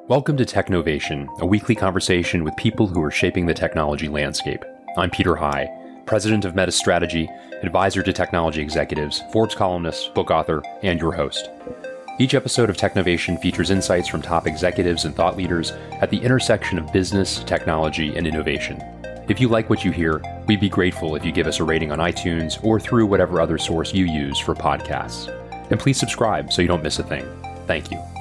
Welcome to Technovation, a weekly conversation with people who are shaping the technology landscape. I'm Peter High, president of Meta Strategy, advisor to technology executives, Forbes columnist, book author, and your host. Each episode of Technovation features insights from top executives and thought leaders at the intersection of business, technology, and innovation. If you like what you hear, we'd be grateful if you give us a rating on iTunes or through whatever other source you use for podcasts. And please subscribe so you don't miss a thing. Thank you.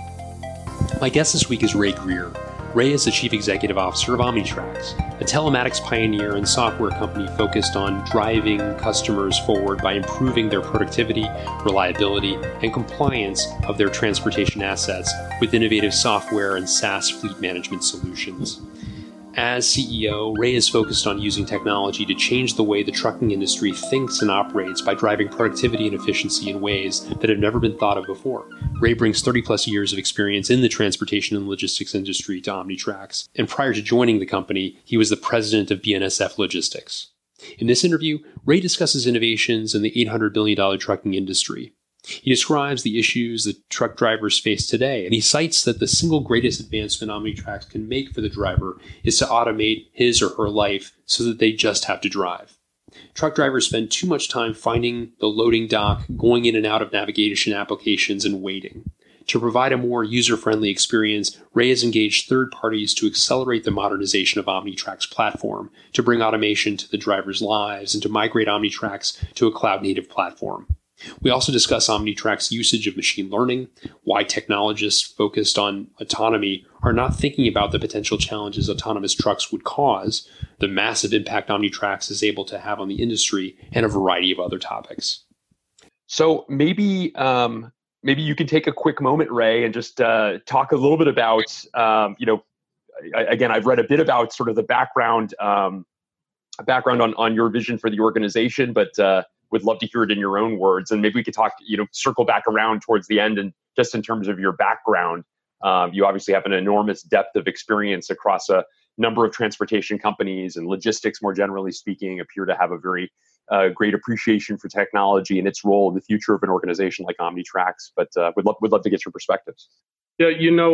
My guest this week is Ray Greer. Ray is the Chief Executive Officer of Omnitracs, a telematics pioneer and software company focused on driving customers forward by improving their productivity, reliability, and compliance of their transportation assets with innovative software and SaaS fleet management solutions. As CEO, Ray is focused on using technology to change the way the trucking industry thinks and operates by driving productivity and efficiency in ways that have never been thought of before. Ray brings 30 plus years of experience in the transportation and logistics industry to Omnitracs, and prior to joining the company, he was the president of BNSF Logistics. In this interview, Ray discusses innovations in the $800 billion trucking industry. He describes the issues that truck drivers face today, and he cites that the single greatest advancement Omnitracs can make for the driver is to automate his or her life so that they just have to drive. Truck drivers spend too much time finding the loading dock, going in and out of navigation applications, and waiting. To provide a more user-friendly experience, Ray has engaged third parties to accelerate the modernization of Omnitracs' platform, to bring automation to the drivers' lives, and to migrate Omnitracs to a cloud-native platform. We also discuss Omnitracs' usage of machine learning, why technologists focused on autonomy are not thinking about the potential challenges autonomous trucks would cause, the massive impact Omnitracs is able to have on the industry, and a variety of other topics. So maybe you can take a quick moment, Ray, and just talk a little bit about, again, I've read a bit about sort of the background on your vision for the organization, but would love to hear it in your own words. And maybe we could talk, circle back around towards the end. And just in terms of your background, you obviously have an enormous depth of experience across a number of transportation companies, and logistics, more generally speaking, appear to have a very great appreciation for technology and its role in the future of an organization like Omnitracs. But would love to get your perspectives. Yeah,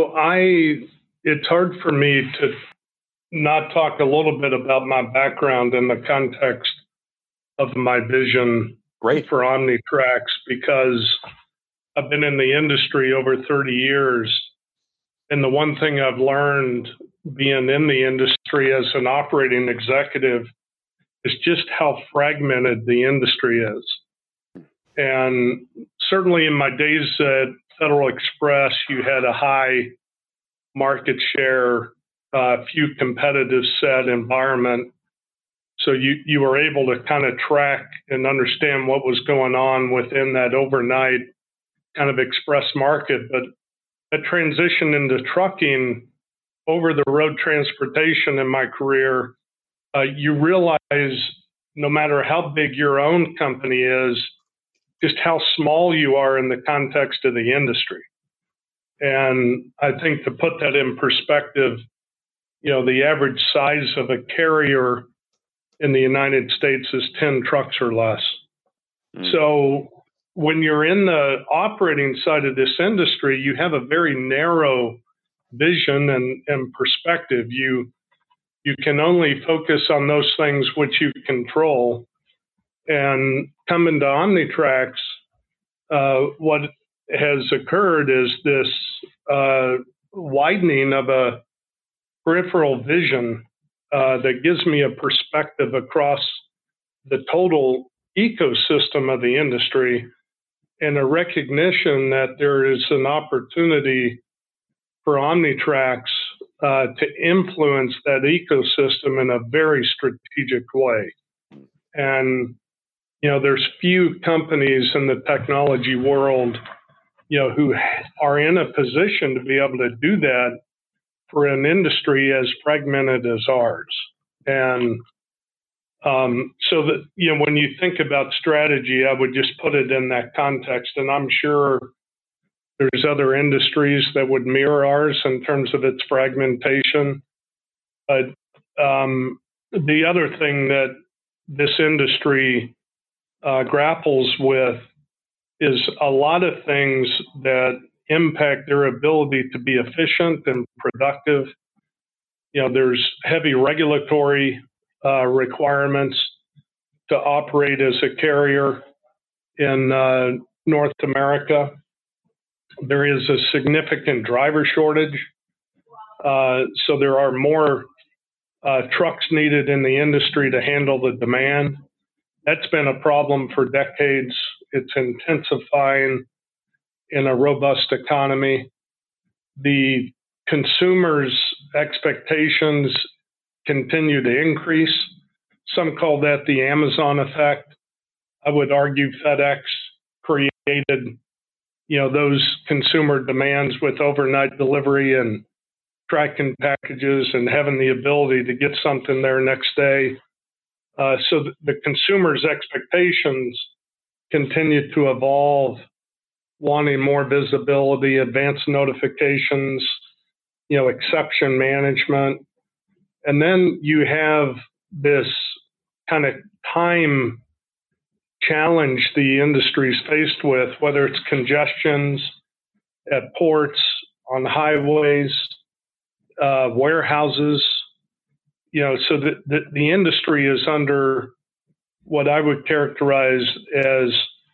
it's hard for me to not talk a little bit about my background in the context of my vision for Omnitracs, because I've been in the industry over 30 years. And the one thing I've learned being in the industry as an operating executive is just how fragmented the industry is. And certainly in my days at Federal Express, you had a high market share, few competitive set environment. So you were able to kind of track and understand what was going on within that overnight kind of express market. But a transition into trucking, over the road transportation in my career, you realize no matter how big your own company is, just how small you are in the context of the industry. And I think to put that in perspective, the average size of a carrier in the United States is 10 trucks or less. So when you're in the operating side of this industry, you have a very narrow vision and perspective. You can only focus on those things which you control. And coming to Omnitracs, what has occurred is this widening of a peripheral vision that gives me a perspective across the total ecosystem of the industry, and a recognition that there is an opportunity for Omnitracs to influence that ecosystem in a very strategic way. And, there's few companies in the technology world, who are in a position to be able to do that for an industry as fragmented as ours. And so that, when you think about strategy, I would just put it in that context. And I'm sure there's other industries that would mirror ours in terms of its fragmentation. But the other thing that this industry grapples with is a lot of things that impact their ability to be efficient and productive. There's heavy regulatory requirements to operate as a carrier in North America. There is a significant driver shortage, so there are more trucks needed in the industry to handle the demand. That's been a problem for decades. It's intensifying in a robust economy. The consumers' expectations continue to increase. Some call that the Amazon effect. I would argue FedEx created, those consumer demands with overnight delivery and tracking packages and having the ability to get something there next day. So the consumer's expectations continue to evolve, wanting more visibility, advanced notifications, exception management. And then you have this kind of time challenge the industry is faced with, whether it's congestions at ports, on highways, warehouses. So the industry is under what I would characterize as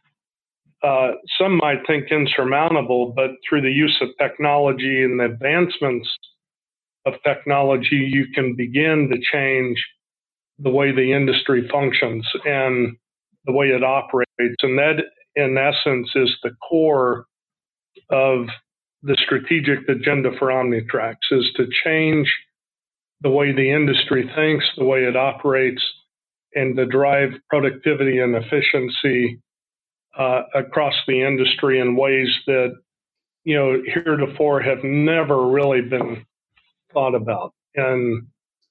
some might think insurmountable, but through the use of technology and the advancements of technology, you can begin to change the way the industry functions and the way it operates. And that, in essence, is the core of the strategic agenda for Omnitracs, is to change the way the industry thinks, the way it operates, and to drive productivity and efficiency across the industry in ways that, heretofore have never really been thought about. And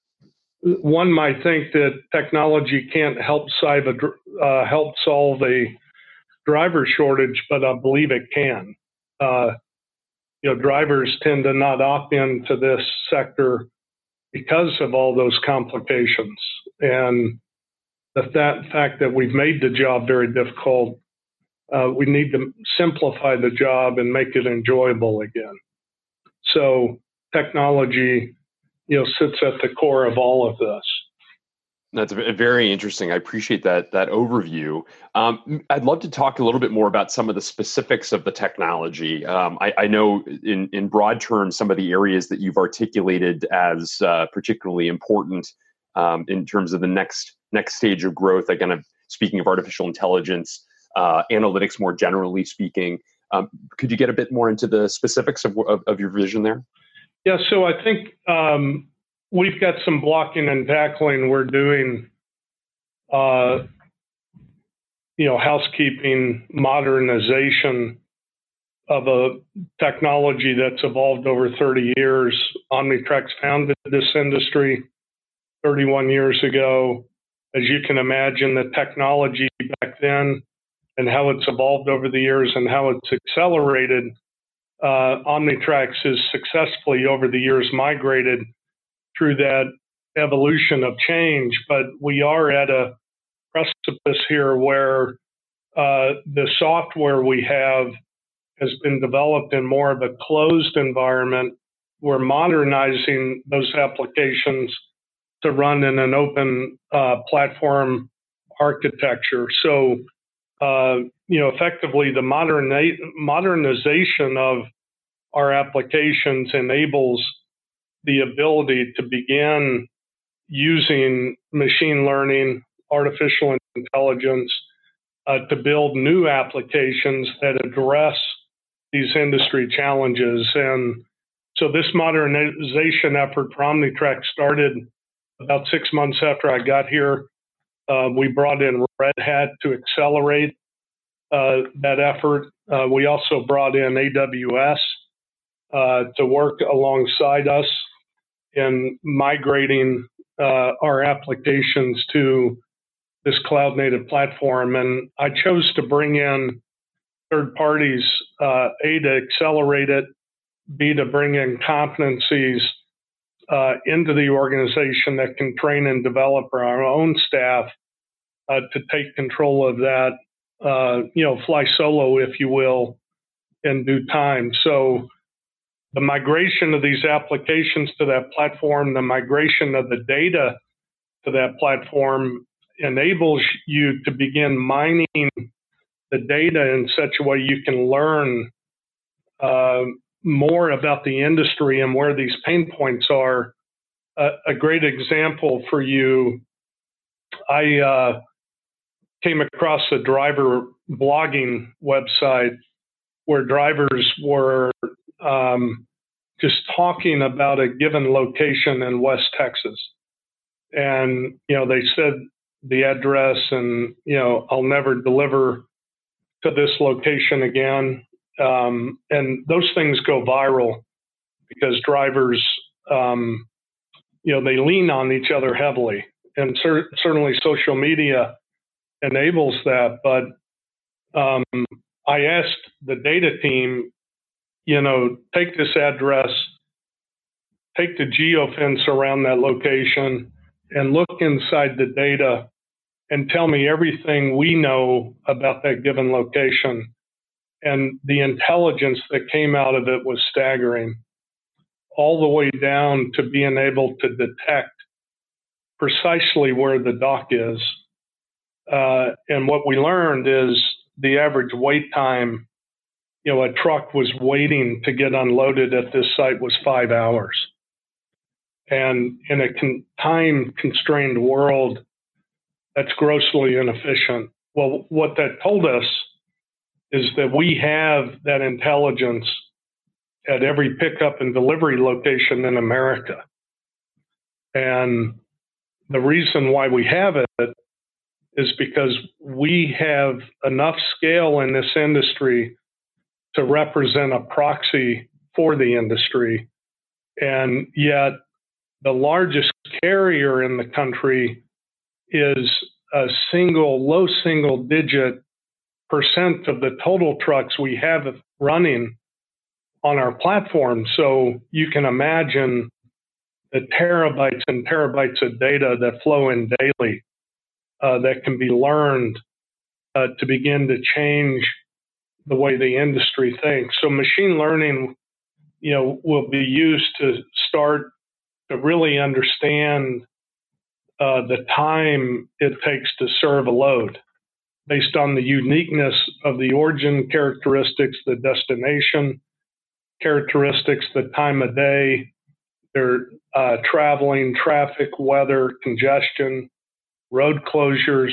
one might think that technology can't help solve a driver shortage, but I believe it can. Drivers tend to not opt into this sector because of all those complications. And the fact that we've made the job very difficult, we need to simplify the job and make it enjoyable again. So technology, sits at the core of all of this. That's very interesting. I appreciate that overview. I'd love to talk a little bit more about some of the specifics of the technology. I know in broad terms, some of the areas that you've articulated as particularly important in terms of the next stage of growth. Again, speaking of artificial intelligence, analytics more generally speaking. Could you get a bit more into the specifics of your vision there? Yeah, so I think we've got some blocking and tackling we're doing, housekeeping, modernization of a technology that's evolved over 30 years. Omnitracs founded this industry 31 years ago. As you can imagine, the technology back then and how it's evolved over the years and how it's accelerated, Omnitracs has successfully over the years migrated through that evolution of change, but we are at a precipice here where the software we have has been developed in more of a closed environment. We're modernizing those applications to run in an open platform architecture. So, effectively, the modernization of our applications enables the ability to begin using machine learning, artificial intelligence, to build new applications that address these industry challenges. And so this modernization effort for Omnitracs started about 6 months after I got here. We brought in Red Hat to accelerate that effort. We also brought in AWS to work alongside us in migrating our applications to this cloud-native platform. And I chose to bring in third parties, A, to accelerate it, B, to bring in competencies into the organization that can train and develop our own staff to take control of that, fly solo, if you will, in due time. So the migration of these applications to that platform, the migration of the data to that platform enables you to begin mining the data in such a way you can learn more about the industry and where these pain points are. A great example for you, I came across a driver blogging website where drivers were just talking about a given location in West Texas. And, they said the address and, I'll never deliver to this location again. And those things go viral because drivers, they lean on each other heavily. And certainly social media enables that. But I asked the data team, take this address, take the geofence around that location, and look inside the data and tell me everything we know about that given location. And the intelligence that came out of it was staggering, all the way down to being able to detect precisely where the dock is. And what we learned is the average wait time, a truck was waiting to get unloaded at this site was 5 hours. And in a time-constrained world, that's grossly inefficient. Well, what that told us is that we have that intelligence at every pickup and delivery location in America. And the reason why we have it is because we have enough scale in this industry to represent a proxy for the industry. And yet the largest carrier in the country is a low single digit % of the total trucks we have running on our platform. So you can imagine the terabytes and terabytes of data that flow in daily that can be learned to begin to change the way the industry thinks. So machine learning, will be used to start to really understand the time it takes to serve a load based on the uniqueness of the origin characteristics, the destination characteristics, the time of day, their traveling, traffic, weather, congestion, road closures.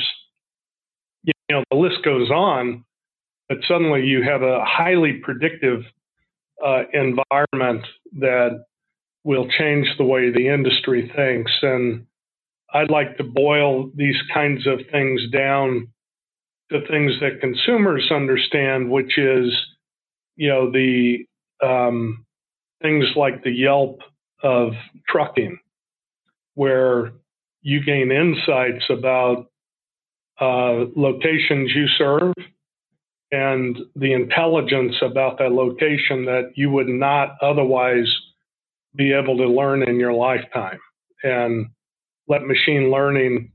The list goes on, but suddenly you have a highly predictive environment that will change the way the industry thinks. And I'd like to boil these kinds of things down to things that consumers understand, which is, the things like the Yelp of trucking, where you gain insights about locations you serve and the intelligence about that location that you would not otherwise be able to learn in your lifetime. And let machine learning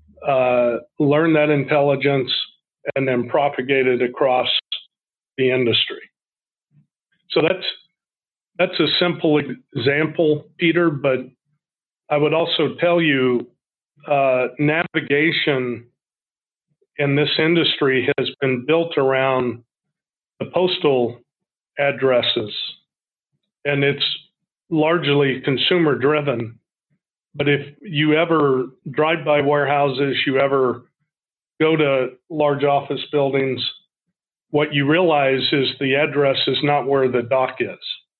learn that intelligence and then propagate it across the industry. So that's a simple example, Peter, but I would also tell you navigation in this industry has been built around the postal addresses, and it's largely consumer driven. But if you ever drive by warehouses, you ever go to large office buildings, what you realize is the address is not where the dock is.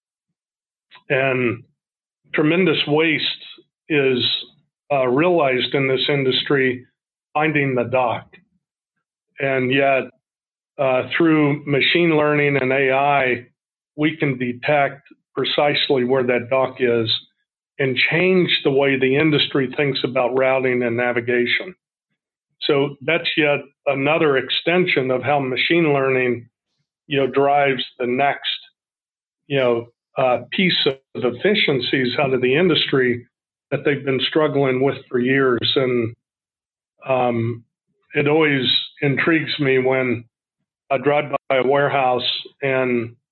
And tremendous waste is realized in this industry finding the dock. And yet, through machine learning and AI, we can detect precisely where that dock is and change the way the industry thinks about routing and navigation. So that's yet another extension of how machine learning, drives the next, piece of efficiencies out of the industry that they've been struggling with for years. And it always intrigues me when I drive by a warehouse and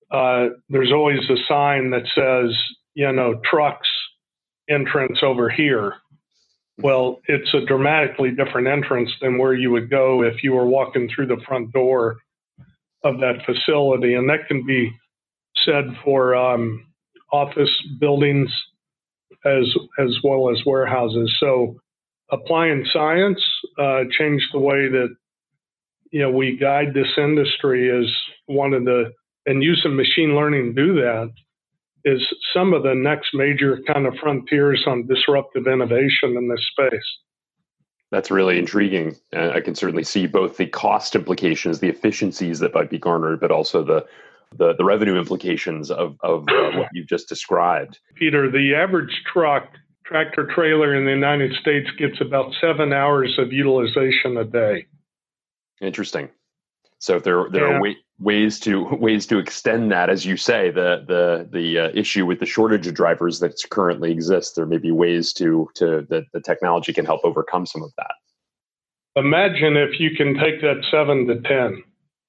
there's always a sign that says, trucks entrance over here. Well, it's a dramatically different entrance than where you would go if you were walking through the front door of that facility. And that can be said for office buildings as well as warehouses. So applying science changed the way that we guide this industry is one of the, and using machine learning to do that is some of the next major kind of frontiers on disruptive innovation in this space. That's really intriguing. I can certainly see both the cost implications, the efficiencies that might be garnered, but also the revenue implications of what you've just described. Peter, the average tractor trailer in the United States gets about 7 hours of utilization a day. Interesting. So if there are ways to extend that, as you say, the issue with the shortage of drivers that currently exists, there may be ways that the technology can help overcome some of that. Imagine if you can take that 7 to 10.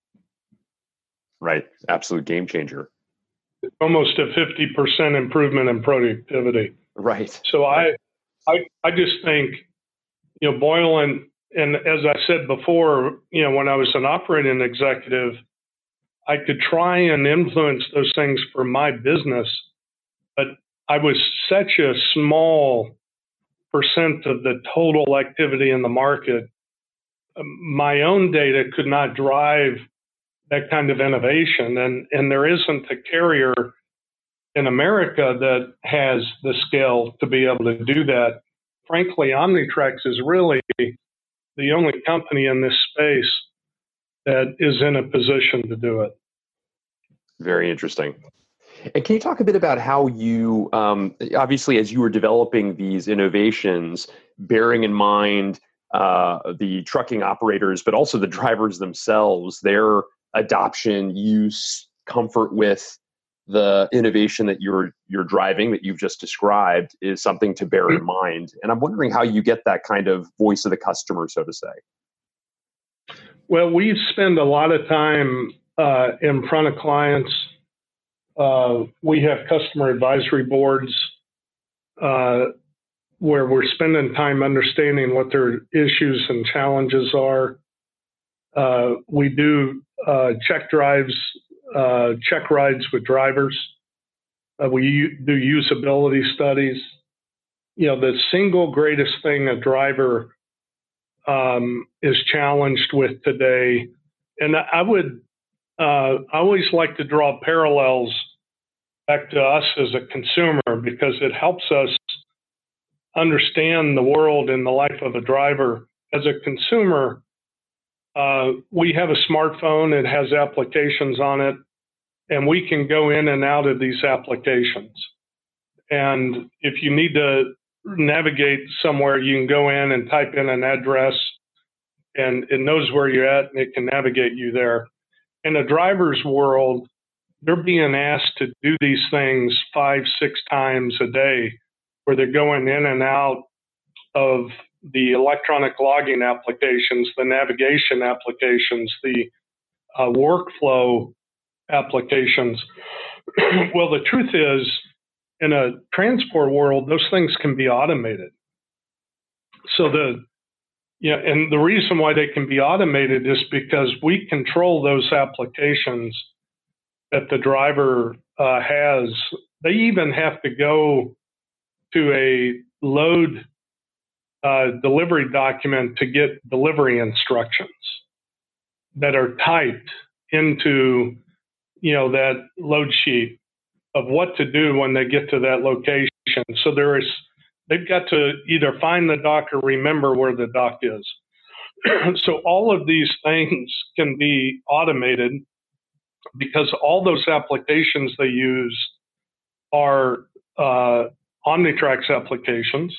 Right, absolute game changer. Almost a 50% improvement in productivity. Right. So I just think, Boylan. And as I said before, when I was an operating executive, I could try and influence those things for my business, but I was such a small percent of the total activity in the market. My own data could not drive that kind of innovation. And there isn't a carrier in America that has the scale to be able to do that. Frankly, Omnitracs is really the only company in this space that is in a position to do it. Very interesting. And can you talk a bit about how you, obviously, as you were developing these innovations, bearing in mind the trucking operators, but also the drivers themselves, their adoption, use, comfort with the innovation that you're driving, that you've just described, is something to bear in mind. And I'm wondering how you get that kind of voice of the customer, so to say. Well, we spend a lot of time in front of clients. We have customer advisory boards where we're spending time understanding what their issues and challenges are. We do check rides with drivers. We do usability studies. The single greatest thing a driver is challenged with today, and I always like to draw parallels back to us as a consumer, because it helps us understand the world and the life of a driver. As a consumer, we have a smartphone, it has applications on it, and we can go in and out of these applications. And if you need to navigate somewhere, you can go in and type in an address, and it knows where you're at, and it can navigate you there. In a driver's world, they're being asked to do these things 5-6 times a day, where they're going in and out of the electronic logging applications, the navigation applications, the workflow applications. Well, the truth is, in a transport world, those things can be automated. So and the reason why they can be automated is because we control those applications that the driver has. They even have to go to a load delivery document to get delivery instructions that are typed into that load sheet of what to do when they get to that location. So they've got to either find the dock or remember where the dock is. So all of these things can be automated because all those applications they use are Omnitracs applications.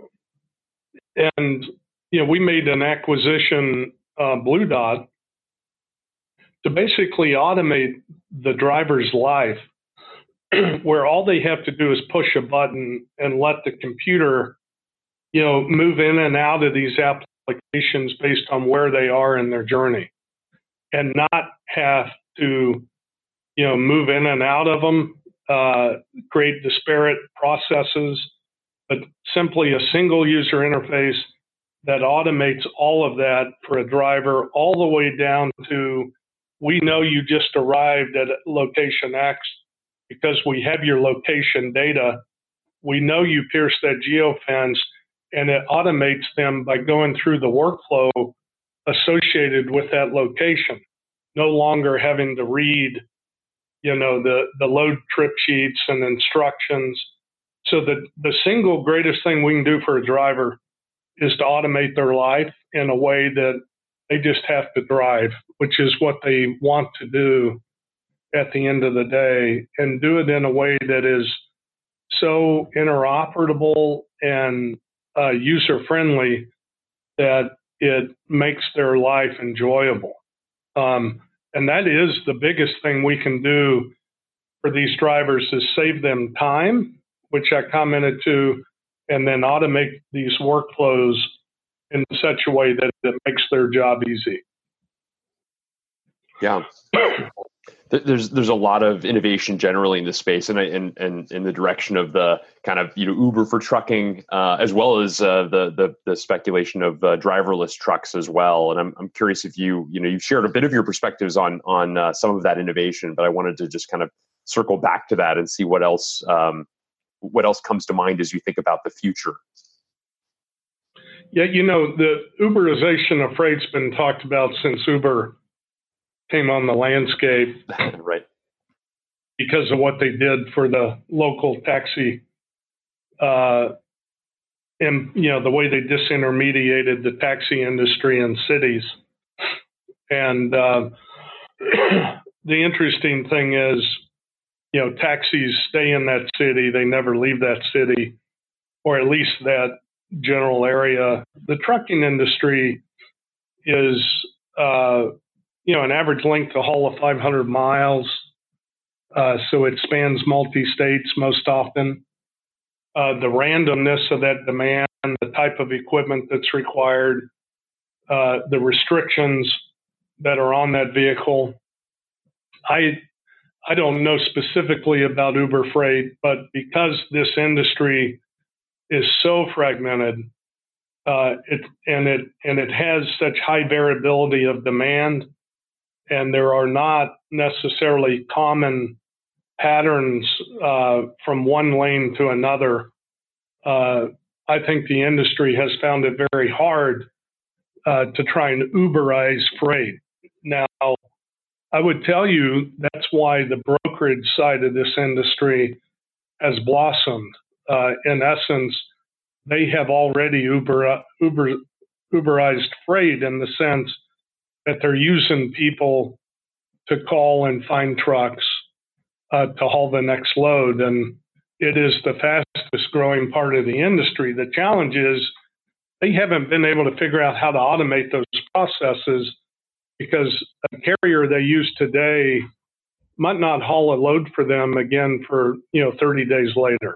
And we made an acquisition, Blue Dot, to basically automate the driver's life, where all they have to do is push a button and let the computer, move in and out of these applications based on where they are in their journey, and not have to, move in and out of them, create disparate processes, but simply a single user interface that automates all of that for a driver, all the way down to, we know you just arrived at location X because we have your location data. We know you pierced that geofence, and it automates them by going through the workflow associated with that location, no longer having to read, the load trip sheets and instructions. So the single greatest thing we can do for a driver is to automate their life in a way that they just have to drive, which is what they want to do at the end of the day, and do it in a way that is so interoperable and user-friendly that it makes their life enjoyable. And that is the biggest thing we can do for these drivers, is save them time, which I commented to, and then automate these workflows in such a way that it makes their job easy. Yeah. There's a lot of innovation generally in this space, and in the direction of the kind of Uber for trucking, as well as the speculation of driverless trucks as well. And I'm curious if you've shared a bit of your perspectives on some of that innovation, but I wanted to just kind of circle back to that and see what else comes to mind as you think about the future. Yeah, the Uberization of freight's been talked about since Uber came on the landscape. Right. Because of what they did for the local taxi, and the way they disintermediated the taxi industry in cities. And the interesting thing is, taxis stay in that city; they never leave that city, or at least that general area. The trucking industry is, an average length to haul of 500 miles. So it spans multi-states most often. The randomness of that demand, the type of equipment that's required, the restrictions that are on that vehicle. I don't know specifically about Uber Freight, but because this industry is so fragmented, it has such high variability of demand, and there are not necessarily common patterns from one lane to another. I think the industry has found it very hard to try and Uberize freight. Now, I would tell you that's why the brokerage side of this industry has blossomed. In essence, they have already Uberized freight in the sense that they're using people to call and find trucks to haul the next load. And it is the fastest growing part of the industry. The challenge is they haven't been able to figure out how to automate those processes, because a carrier they use today might not haul a load for them again for 30 days later,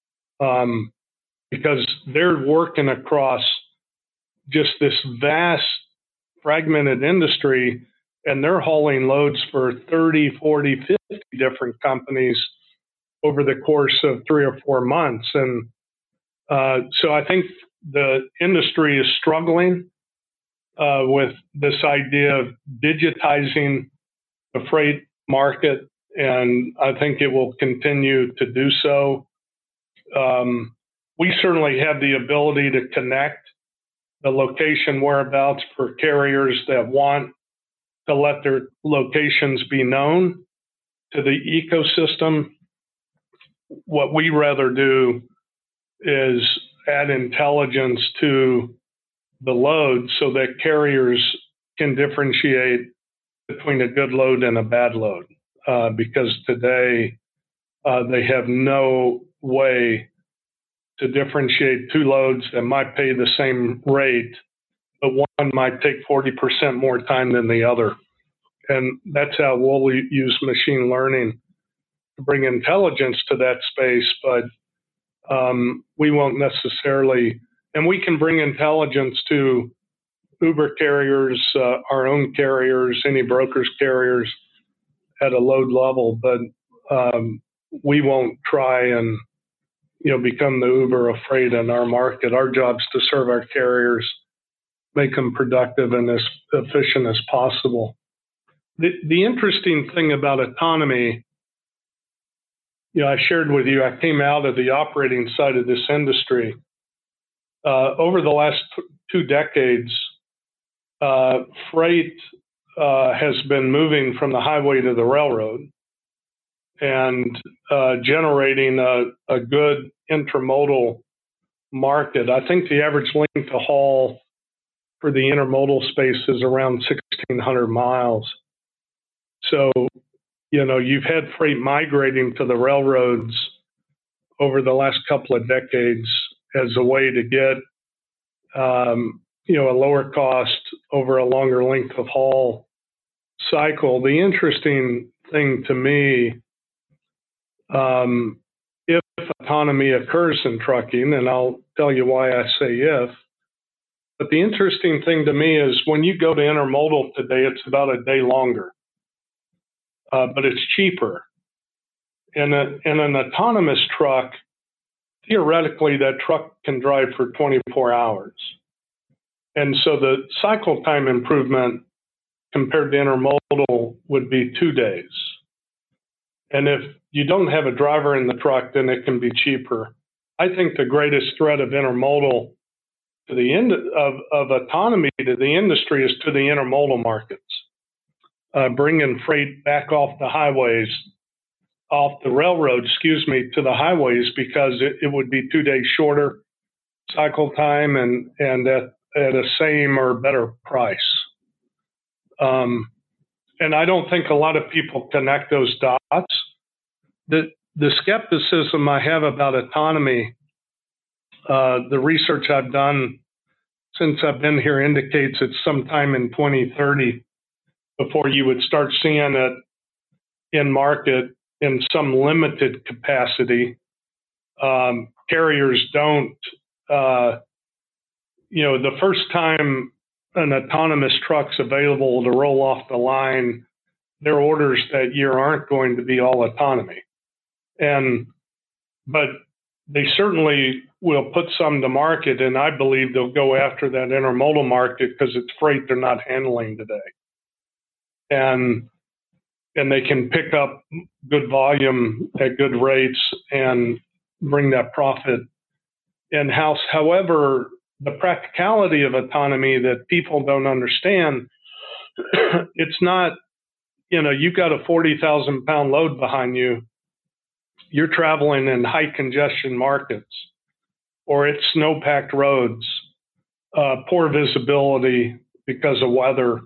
because they're working across just this vast fragmented industry, and they're hauling loads for 30, 40, 50 different companies over the course of 3 or 4 months. And so I think the industry is struggling with this idea of digitizing the freight market, and I think it will continue to do so. We certainly have the ability to connect the location whereabouts for carriers that want to let their locations be known to the ecosystem. What we rather do is add intelligence to the load so that carriers can differentiate between a good load and a bad load, because today they have no way to differentiate two loads that might pay the same rate, but one might take 40% more time than the other. And that's how we'll use machine learning to bring intelligence to that space, but we won't necessarily, and we can bring intelligence to Uber carriers, our own carriers, any brokers carriers, at a load level, but we won't try and become the Uber of freight in our market. Our job's to serve our carriers, make them productive and as efficient as possible. The interesting thing about autonomy, I shared with you, I came out of the operating side of this industry. Over the last 2 decades, freight has been moving from the highway to the railroad and generating a good intermodal market. I think the average length of haul for the intermodal space is around 1,600 miles. So, you've had freight migrating to the railroads over the last couple of decades as a way to get, a lower cost over a longer length of haul cycle. The interesting thing to me, if autonomy occurs in trucking, and I'll tell you why I say if, but the interesting thing to me is when you go to intermodal today, it's about a day longer, but it's cheaper. And an autonomous truck, theoretically, that truck can drive for 24 hours. And so the cycle time improvement compared to intermodal would be 2 days. And if you don't have a driver in the truck, then it can be cheaper. I think the greatest threat of intermodal to the end of autonomy to the industry is to the intermodal markets, bringing freight back off the highways, off the railroad, to the highways, because it would be 2 days shorter cycle time and at a same or better price. And I don't think a lot of people connect those dots. The skepticism I have about autonomy, the research I've done since I've been here indicates it's sometime in 2030 before you would start seeing it in market in some limited capacity. Carriers don't, the first time an autonomous truck's available to roll off the line, their orders that year aren't going to be all autonomy. But they certainly will put some to market, and I believe they'll go after that intermodal market because it's freight they're not handling today. And they can pick up good volume at good rates and bring that profit in-house. However, the practicality of autonomy that people don't understand, it's not, you've got a 40,000 pound load behind you. You're traveling in high congestion markets, or it's snow-packed roads, poor visibility because of weather.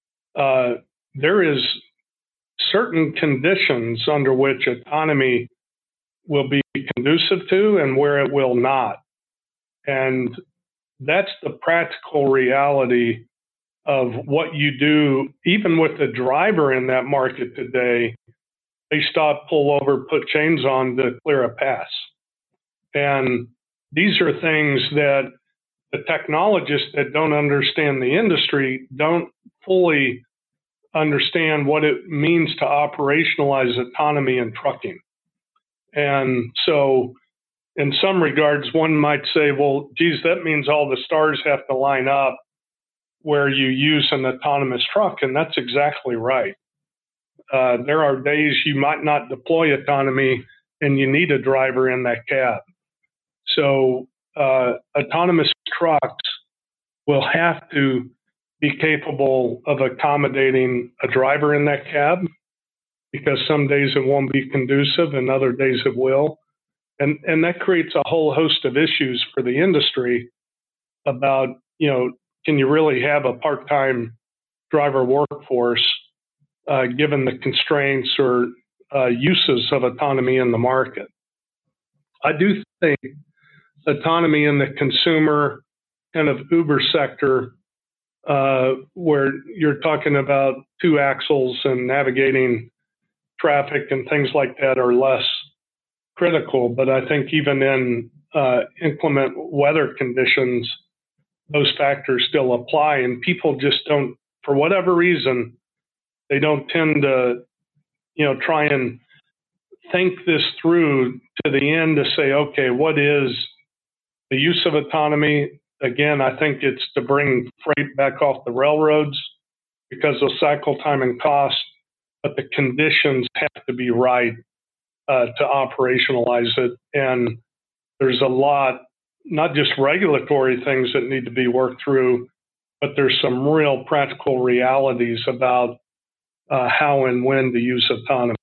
There is certain conditions under which autonomy will be conducive to and where it will not. And that's the practical reality of what you do. Even with the driver in that market today, they stop, pull over, put chains on to clear a pass. And these are things that the technologists that don't understand the industry don't fully understand what it means to operationalize autonomy in trucking. And so in some regards, one might say, well, geez, that means all the stars have to line up where you use an autonomous truck. And that's exactly right. There are days you might not deploy autonomy and you need a driver in that cab. So autonomous trucks will have to be capable of accommodating a driver in that cab, because some days it won't be conducive and other days it will. And that creates a whole host of issues for the industry about, can you really have a part-time driver workforce given the constraints or uses of autonomy in the market? I do think autonomy in the consumer kind of Uber sector, where you're talking about 2 axles and navigating traffic and things like that, are less critical. But I think even in inclement weather conditions, those factors still apply, and people just don't, for whatever reason, they don't tend to try and think this through to the end to say, okay, what is the use of autonomy? Again, I think it's to bring freight back off the railroads because of cycle time and cost, but the conditions have to be right to operationalize it. And there's a lot, not just regulatory things that need to be worked through, but there's some real practical realities about how and when to use autonomy.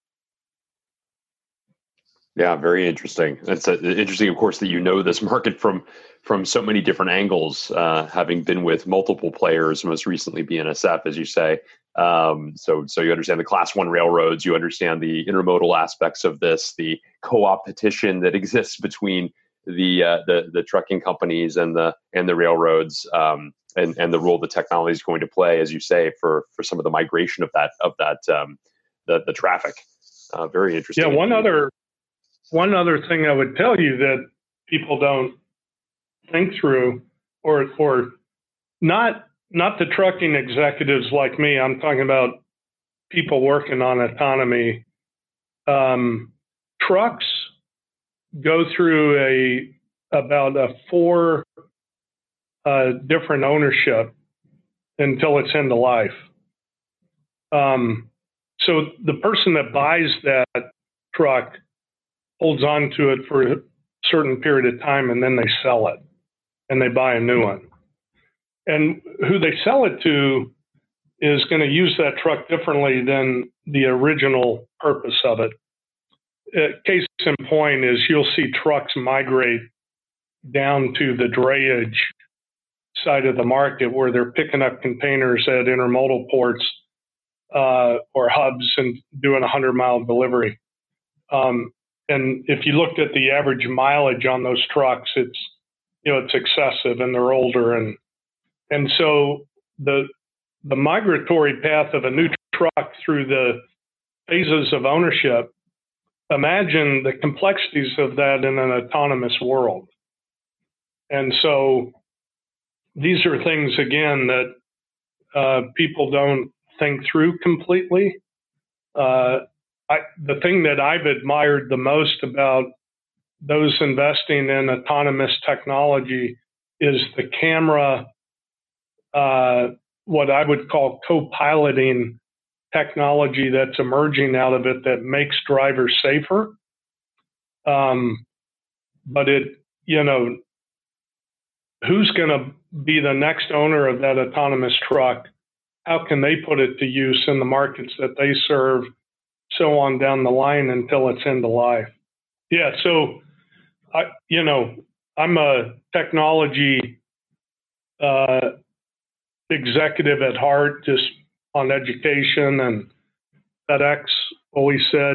Yeah, very interesting. It's interesting, of course, that you know this market from so many different angles, having been with multiple players, most recently BNSF, as you say. So you understand the Class 1 railroads, you understand the intermodal aspects of this, the co-op petition that exists between the trucking companies and the railroads, and the role the technology is going to play, as you say, for some of the migration of the traffic. Very interesting. Yeah, one other thing I would tell you that people don't think through, or not the trucking executives like me, I'm talking about people working on autonomy. Trucks go through about 4 different ownership until it's end of life. So the person that buys that truck holds on to it for a certain period of time, and then they sell it and they buy a new one. And who they sell it to is going to use that truck differently than the original purpose of it. Case in point is you'll see trucks migrate down to the drayage side of the market where they're picking up containers at intermodal ports or hubs and doing a 100-mile delivery. And if you looked at the average mileage on those trucks, it's excessive, and they're older, and so the migratory path of a new truck through the phases of ownership. Imagine the complexities of that in an autonomous world. And so these are things, again, that people don't think through completely. The thing that I've admired the most about those investing in autonomous technology is the camera, what I would call co-piloting technology that's emerging out of it that makes drivers safer. But who's going to be the next owner of that autonomous truck? How can they put it to use in the markets that they serve? So on down the line until it's end of life. Yeah, so I'm a technology executive at heart, just on education, and FedEx always said,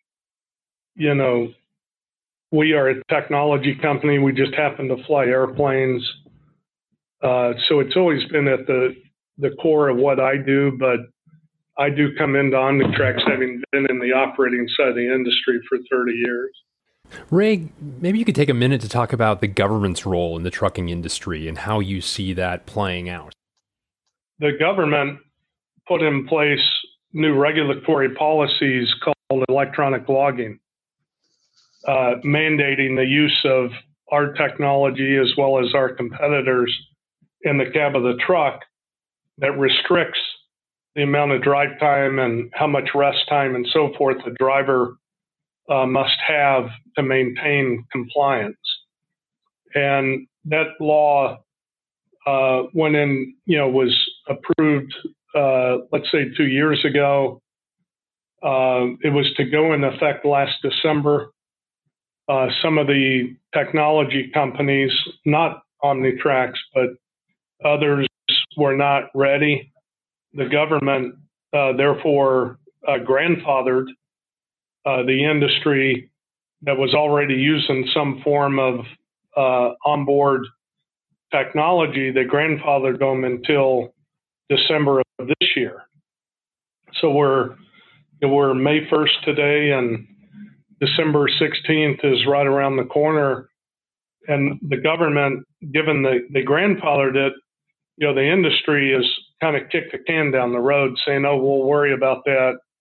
we are a technology company. We just happen to fly airplanes. So it's always been at the core of what I do, but I do come into Omnitrax having been in the operating side of the industry for 30 years. Ray, maybe you could take a minute to talk about the government's role in the trucking industry and how you see that playing out. The government put in place new regulatory policies called electronic logging, mandating the use of our technology as well as our competitors in the cab of the truck that restricts the amount of drive time and how much rest time and so forth the driver must have to maintain compliance. And that law went in, was approved, let's say 2 years ago. It was to go into effect last December. Some of the technology companies, not Omnitrax, but others, were not ready. The government, therefore, grandfathered the industry that was already using some form of onboard technology. They grandfathered them until December of this year. So we're May 1st today, and December 16th is right around the corner. And the government, given they grandfathered it, the industry has kind of kicked the can down the road saying, oh, we'll worry about that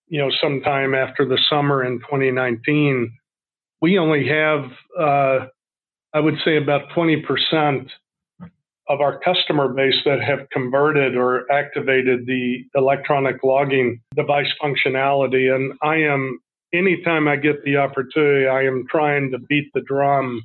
sometime after the summer in 2019, we only have, I would say, about 20% of our customer base that have converted or activated the electronic logging device functionality. And anytime I get the opportunity, I am trying to beat the drum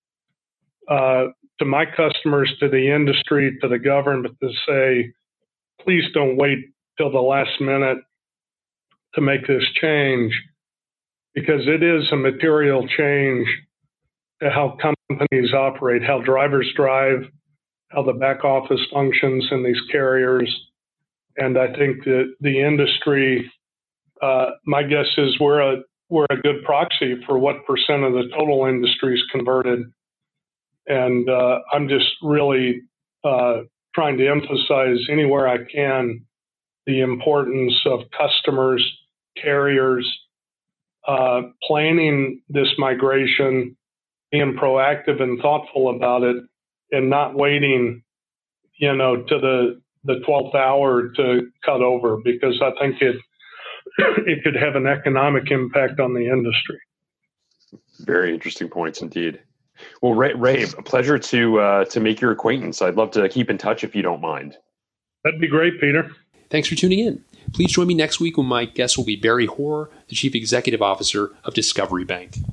to my customers, to the industry, to the government, to say, please don't wait till the last minute to make this change, because it is a material change to how companies operate, how drivers drive, how the back office functions in these carriers. And I think that the industry, my guess is we're a good proxy for what percent of the total industry is converted. And I'm just really trying to emphasize anywhere I can the importance of customers, carriers, planning this migration, being proactive and thoughtful about it, and not waiting, to the 12th hour to cut over, because I think it could have an economic impact on the industry. Very interesting points indeed. Well, Ray, a pleasure to make your acquaintance. I'd love to keep in touch if you don't mind. That'd be great, Peter. Thanks for tuning in. Please join me next week when my guest will be Barry Hoare, the Chief Executive Officer of Discovery Bank.